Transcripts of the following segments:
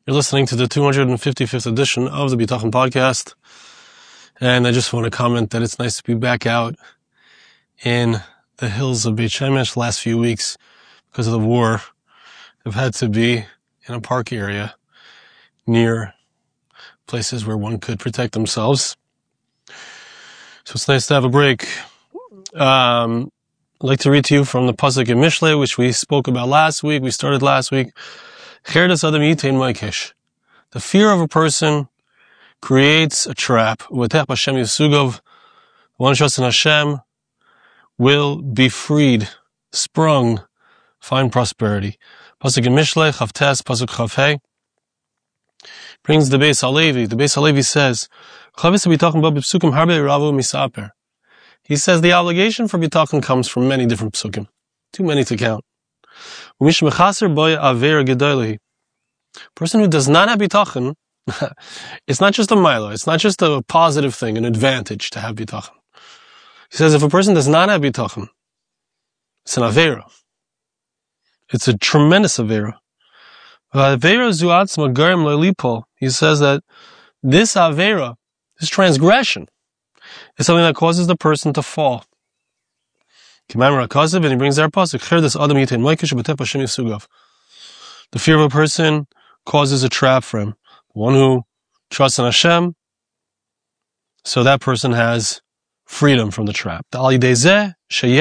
You're listening to the 255th edition of the Bitachon podcast, and I just want to comment that it's nice to be back out in the hills of Beit Shemesh the last few weeks. Because of the war, I've had to be in a park area near places where one could protect themselves. So it's nice to have a break. I'd like to read to you from the Pasuk in Mishlei, which we spoke about last week. We started last week. The fear of a person creates a trap. One trust in Hashem will be freed, sprung, find prosperity. Pasuk in Mishlei, Chavtes, Pasuk Chavhei, brings the Beis Halevi. The Beis Halevi says, he says the obligation for bitachon comes from many different psukim. Too many to count. A person who does not have bitachon, it's not just a milah, it's not just a positive thing, an advantage to have bitachon. He says if a person does not have bitachon, it's an avera. It's a tremendous avera. He says that this avera, this transgression, is something that causes the person to fall. And he brings our pasuk. The fear of a person causes a trap for him. One who trusts in Hashem, so that person has freedom from the trap. Because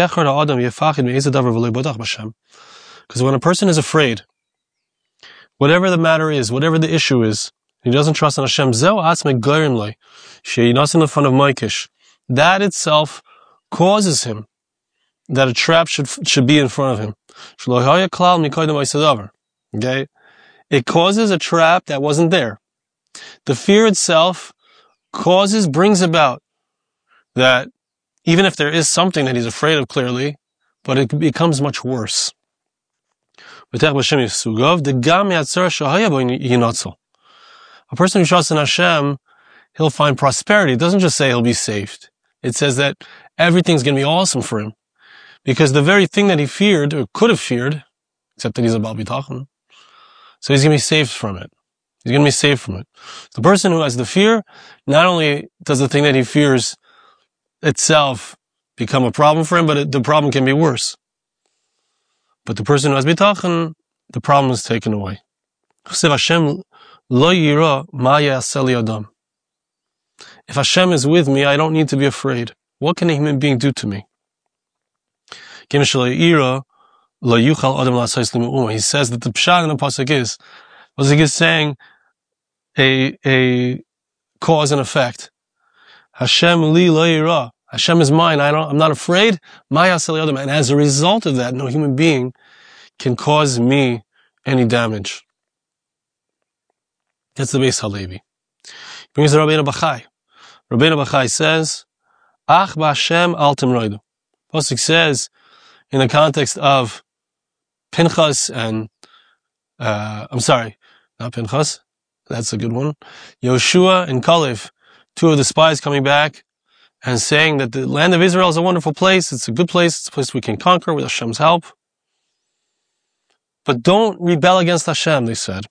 when a person is afraid, whatever the matter is, whatever the issue is, he doesn't trust in Hashem, that itself causes him that a trap should be in front of him. Okay? It causes a trap that wasn't there. The fear itself brings about that even if there is something that he's afraid of clearly, but it becomes much worse. A person who trusts in Hashem, he'll find prosperity. It doesn't just say he'll be saved. It says that everything's going to be awesome for him. Because the very thing that he feared, or could have feared, except that he's a Baal Bitachon, so he's going to be saved from it. He's going to be saved from it. The person who has the fear, not only does the thing that he fears itself become a problem for him, but the problem can be worse. But the person who has bitachon, the problem is taken away. If Hashem is with me, I don't need to be afraid. What can a human being do to me? He says that the pshat in the pasuk is saying a cause and effect. Hashem li lo yira. Hashem is mine. I'm not afraid. And as a result of that, no human being can cause me any damage. That's the Beis Halevi. He brings the Rabbeinu Bachai. Rabbeinu Bachai says, Ach b'Hashem al timroidu. Pasuk says, in the context of Pinchas and, not Pinchas, that's a good one, Yoshua and Kalev, two of the spies coming back and saying that the land of Israel is a wonderful place, it's a good place, it's a place we can conquer with Hashem's help. But don't rebel against Hashem, they said.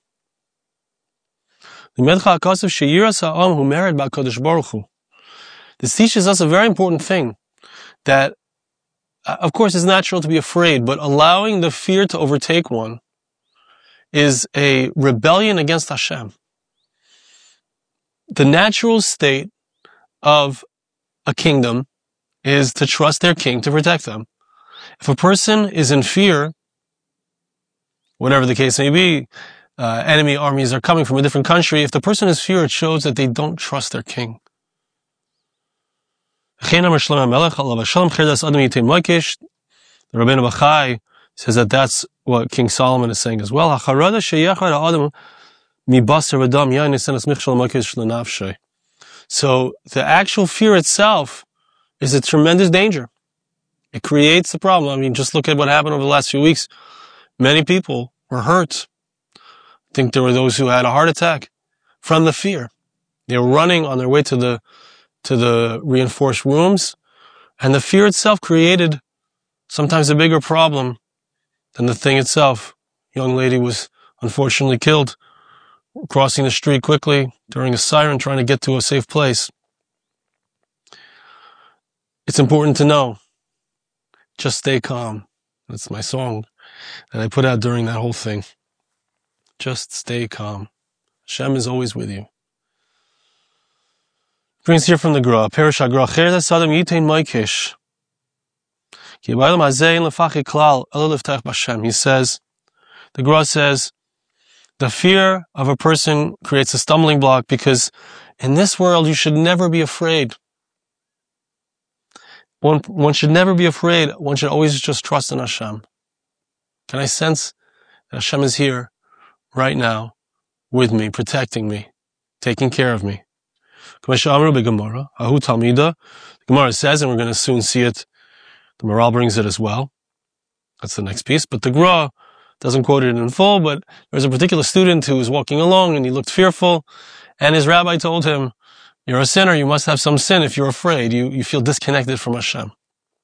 This teaches us a very important thing, that of course it's natural to be afraid, but allowing the fear to overtake one is a rebellion against Hashem. The natural state of a kingdom is to trust their king to protect them. If a person is in fear, whatever the case may be, enemy armies are coming from a different country, if the person is fear, it shows that they don't trust their king. The Rabbeinu Bachai says that that's what King Solomon is saying as well. So the actual fear itself is a tremendous danger. It creates a problem. I mean, just look at what happened over the last few weeks. Many people were hurt. I think there were those who had a heart attack from the fear. They were running on their way to the reinforced rooms, and the fear itself created sometimes a bigger problem than the thing itself. A young lady was unfortunately killed crossing the street quickly during a siren, trying to get to a safe place. It's important to know, just stay calm. That's my song that I put out during that whole thing. Just stay calm. Hashem is always with you. Brings here from the Gra, Perish HaGra, Cher Sadam Yitain Maikish. He says, the Gra says, the fear of a person creates a stumbling block because in this world you should never be afraid. One should never be afraid. One should always just trust in Hashem. Can I sense that Hashem is here right now with me, protecting me, taking care of me? The Gemara says, and we're going to soon see it, the Maral brings it as well. That's the next piece. But the Gra doesn't quote it in full, but there's a particular student who was walking along and he looked fearful, and his rabbi told him, you're a sinner, you must have some sin if you're afraid, you feel disconnected from Hashem.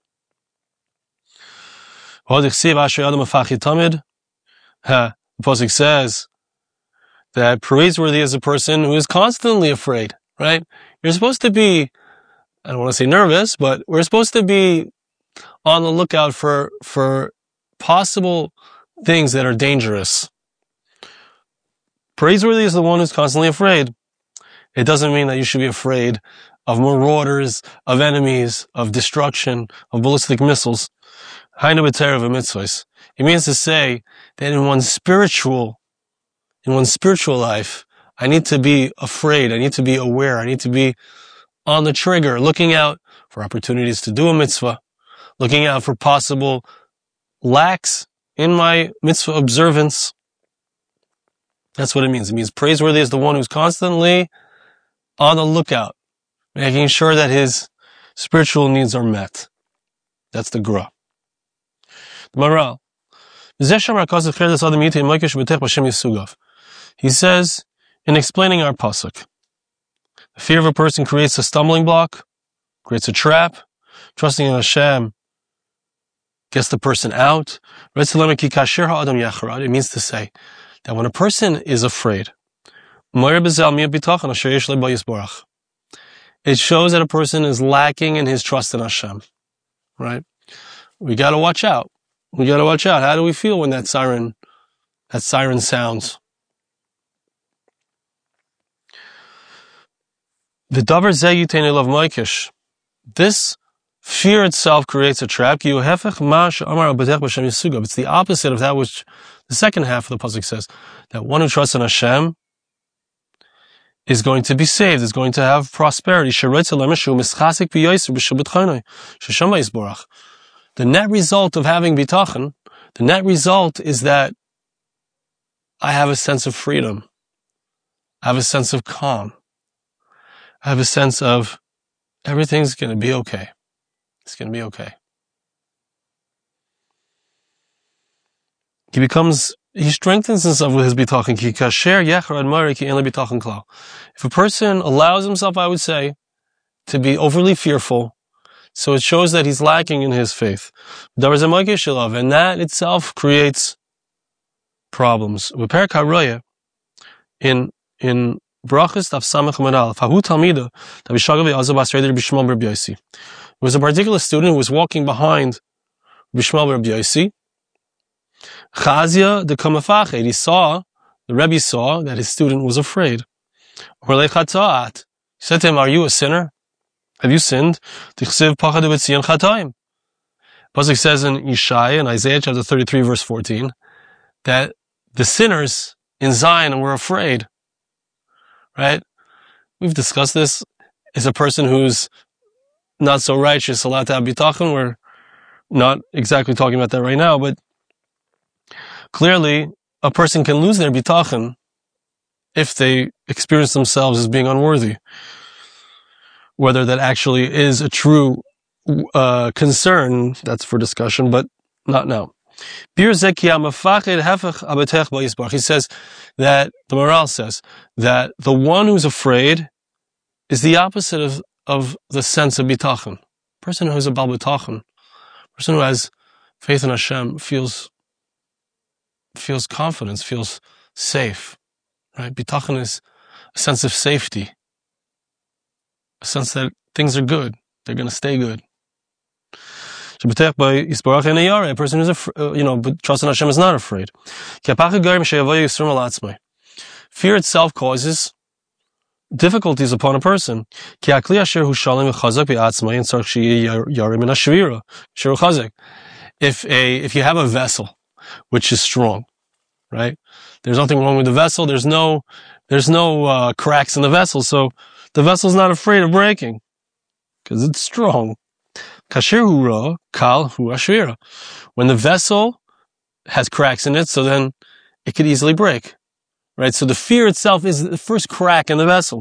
The Pasuk says that praiseworthy is a person who is constantly afraid, right? You're supposed to be, I don't want to say nervous, but we're supposed to be on the lookout for possible things that are dangerous. Praiseworthy is the one who's constantly afraid. It doesn't mean that you should be afraid of marauders, of enemies, of destruction, of ballistic missiles. It means to say that in one's spiritual life, I need to be afraid, I need to be aware, I need to be on the trigger, looking out for opportunities to do a mitzvah, looking out for possible lacks in my mitzvah observance. That's what it means. It means praiseworthy is the one who's constantly on the lookout, making sure that his spiritual needs are met. That's the Gra. The Maral. He says, in explaining our pasuk, the fear of a person creates a stumbling block, creates a trap. Trusting in Hashem gets the person out. It means to say that when a person is afraid, it shows that a person is lacking in his trust in Hashem. Right? We gotta watch out. How do we feel when that siren sounds? This fear itself creates a trap. It's the opposite of that which the second half of the pasuk says, that one who trusts in Hashem is going to be saved, is going to have prosperity. The net result of having bitachon, the net result is that I have a sense of freedom. I have a sense of calm. I have a sense of everything's going to be okay. It's going to be okay. He strengthens himself with his bitachon. If a person allows himself, I would say, to be overly fearful, so it shows that he's lacking in his faith. And that itself creates problems. In Brachas Daf Samach Amud Aleph, there was a particular student who was walking behind Bishmal Rabbi Yossi. Chazia de Kamafached. The Rebbe saw that his student was afraid. He said to him, are you a sinner? Have you sinned? Pasuk says in Yeshaya, in Isaiah chapter 33 verse 14, that the sinners in Zion were afraid. Right? We've discussed this. Is a person who's not so righteous allowed to have bitachon? We're not exactly talking about that right now, but clearly a person can lose their bitachon if they experience themselves as being unworthy. Whether that actually is a true concern, that's for discussion, but not now. He says that, the Maral says, that the one who's afraid is the opposite of the sense of bitachon. Person who has a bal bitachon, person who has faith in Hashem feels confidence, feels safe, right? Bitachon is a sense of safety, a sense that things are good, they're going to stay good. A person who's but trust in Hashem is not afraid. Fear itself causes difficulties upon a person. If you have a vessel which is strong, right? There's nothing wrong with the vessel. There's no cracks in the vessel, so the vessel's not afraid of breaking because it's strong. When the vessel has cracks in it, so then it could easily break, right? So the fear itself is the first crack in the vessel.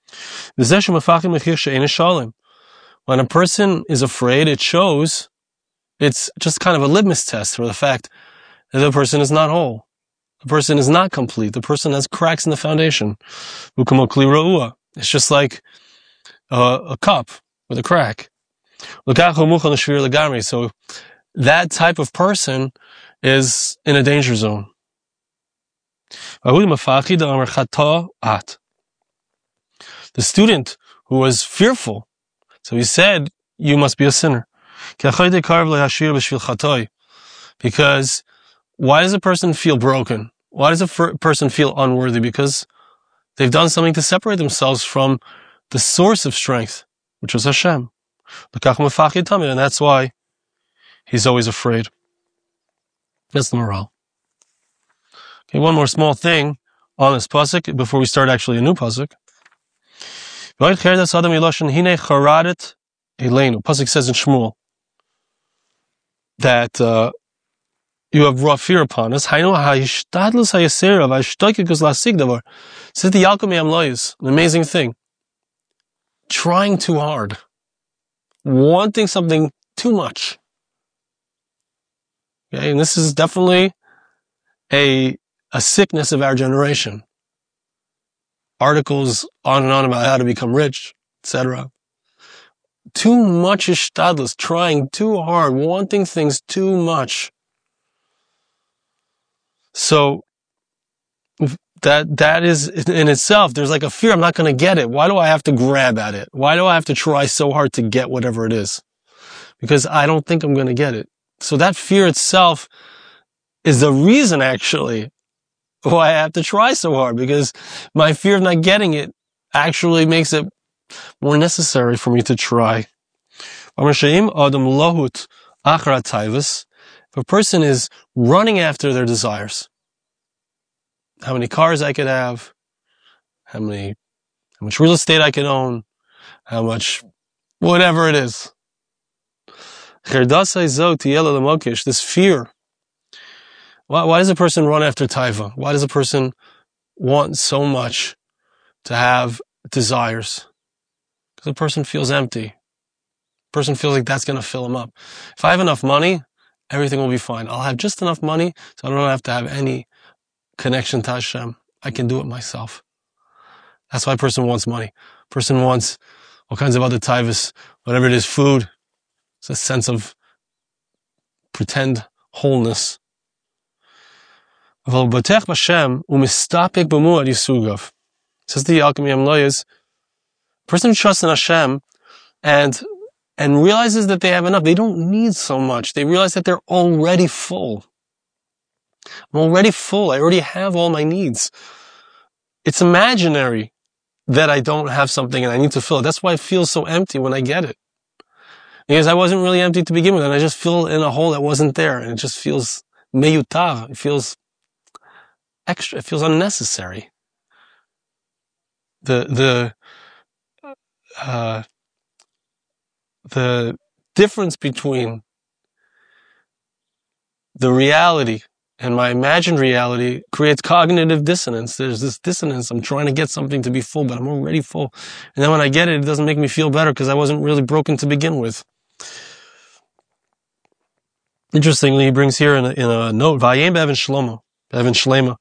When a person is afraid, it shows, it's just kind of a litmus test for the fact that the person is not whole. The person is not complete. The person has cracks in the foundation. It's just like a cup with a crack. So that type of person is in a danger zone. The student who was fearful, so he said, you must be a sinner. Because why does a person feel broken? Why does a person feel unworthy? Because they've done something to separate themselves from the source of strength, which is Hashem. And that's why he's always afraid. That's the morale. Okay, one more small thing on this pasuk before we start actually a new pasuk. Pasuk says in Shmuel that you have brought fear upon us. Says the Yalkut Me'amlois, an amazing thing. Trying too hard. Wanting something too much. Okay, and this is definitely a sickness of our generation. Articles on and on about how to become rich, etc. Too much ishtadlus, trying too hard, wanting things too much. So that is in itself, there's like a fear, I'm not going to get it. Why do I have to grab at it? Why do I have to try so hard to get whatever it is? Because I don't think I'm going to get it. So that fear itself is the reason actually why I have to try so hard, because my fear of not getting it actually makes it more necessary for me to try. If a person is running after their desires, how many cars I could have, how much real estate I could own, how much, whatever it is. This fear. Why does a person run after taiva? Why does a person want so much to have desires? Because a person feels empty. A person feels like that's going to fill him up. If I have enough money, everything will be fine. I'll have just enough money so I don't have to have any connection to Hashem. I can do it myself. That's why a person wants money. A person wants all kinds of other taivas, whatever it is, food. It's a sense of pretend wholeness. Says the Yalkut Me'amlois, a person who trusts in Hashem and realizes that they have enough. They don't need so much. They realize that they're already full. I'm already full. I already have all my needs. It's imaginary that I don't have something and I need to fill it. That's why it feels so empty when I get it. Because I wasn't really empty to begin with, and I just fill in a hole that wasn't there, and it just feels meyutav. It feels extra. It feels unnecessary. The difference between the reality and my imagined reality creates cognitive dissonance. There's this dissonance. I'm trying to get something to be full, but I'm already full. And then when I get it, it doesn't make me feel better because I wasn't really broken to begin with. Interestingly, he brings here in a note, Vayem Be'Evan Shlema.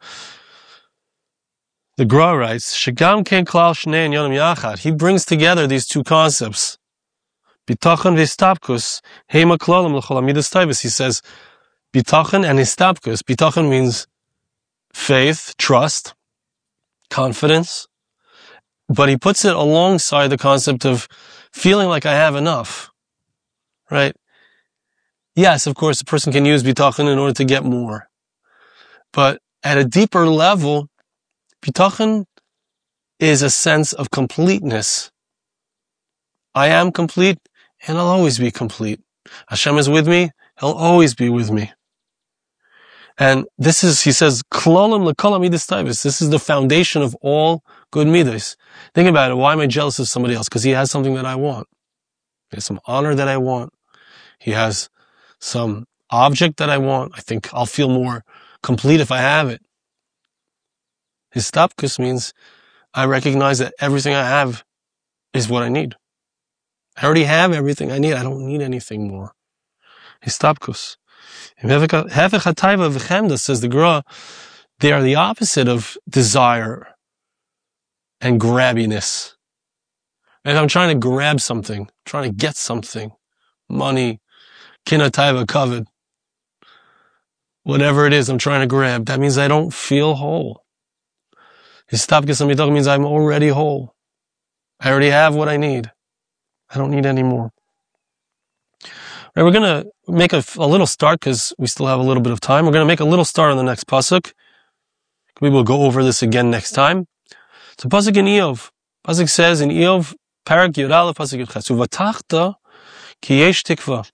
The Gra writes, Shegam ken klal shnei inyanim yachad. He brings together these two concepts. Bitachon v'istapkus, heima klalim l'chol amidas taivus. He says, Bitachon and istapkus. Bitachon means faith, trust. confidence, but he puts it alongside the concept of feeling like I have enough, right? Yes, of course, a person can use bitachon in order to get more. But at a deeper level, bitachon is a sense of completeness. I am complete, and I'll always be complete. Hashem is with me, He'll always be with me. And this is, he says, klolim l'kol midas taivos. This is the foundation of all good midas. Think about it. Why am I jealous of somebody else? Because he has something that I want. He has some honor that I want. He has some object that I want. I think I'll feel more complete if I have it. Histapkus means I recognize that everything I have is what I need. I already have everything I need. I don't need anything more. Histapkus. Hefech hataiva v'chemda, says the Gra, they are the opposite of desire and grabbiness. If I'm trying to grab something, trying to get something, money, kinataiva, covet, whatever it is I'm trying to grab, that means I don't feel whole. Histapkus amidach means I'm already whole. I already have what I need. I don't need any more. Right, we're going to make a little start because we still have a little bit of time. We're going to make a little start on the next pasuk. We will go over this again next time. So pasuk in Eov. Pasuk says in Eov, parak Yud Aleph, pasuk Yud Ches, uvatachta ki yesh tikva.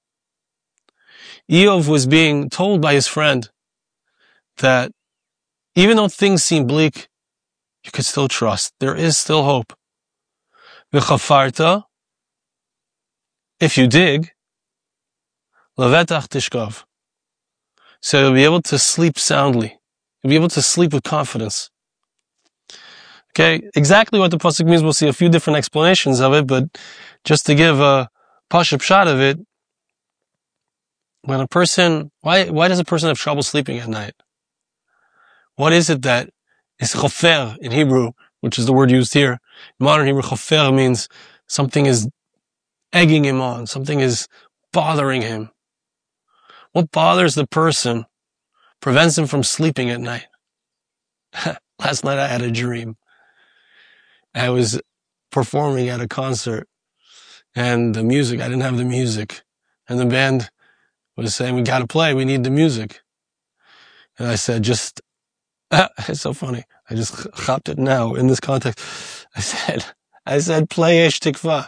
Eov was being told by his friend that even though things seem bleak, you could still trust. There is still hope. V'chafarta, if you dig, levetach tishkav. So you'll be able to sleep soundly. You'll be able to sleep with confidence. Okay, exactly what the pasuk means, we'll see a few different explanations of it, but just to give a pashut shot of it, when a person, why does a person have trouble sleeping at night? What is it that is chofer in Hebrew, which is the word used here? In modern Hebrew, chofer means something is egging him on, something is bothering him. What bothers the person prevents him from sleeping at night? Last night I had a dream. I was performing at a concert, and the music, I didn't have the music, and the band was saying, we gotta play, we need the music. And I said, it's so funny, I just chopped it now in this context. I said, play Eish Tikva.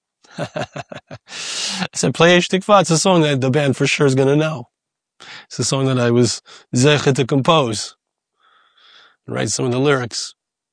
I said, play Eish Tikva. It's a song that the band for sure is gonna know. It's a song that I was zeichet to compose, write some of the lyrics.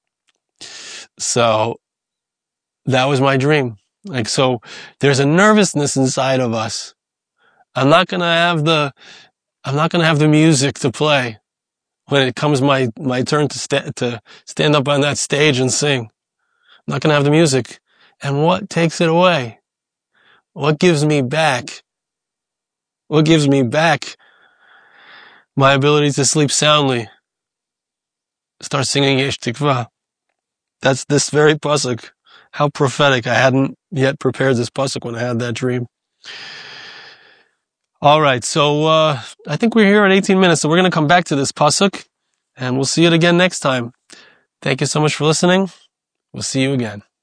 So, that was my dream. So, there's a nervousness inside of us. I'm not gonna have the music to play when it comes my turn to stand up on that stage and sing. I'm not gonna have the music. And what takes it away? What gives me back? What gives me back my ability to sleep soundly? Start singing Yesh Tikva. That's this very pasuk. How prophetic. I hadn't yet prepared this pasuk when I had that dream. All right, so I think we're here at 18 minutes, so we're going to come back to this pasuk, and we'll see it again next time. Thank you so much for listening. We'll see you again.